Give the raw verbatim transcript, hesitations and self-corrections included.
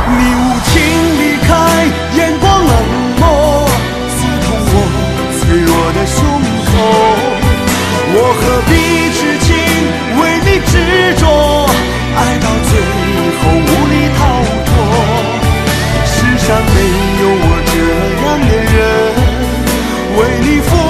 你无情离开，眼光冷漠，刺痛我脆弱的胸口。我何必痴情，为你执着，爱到最后无力逃脱。世上没有我这样的人，为你付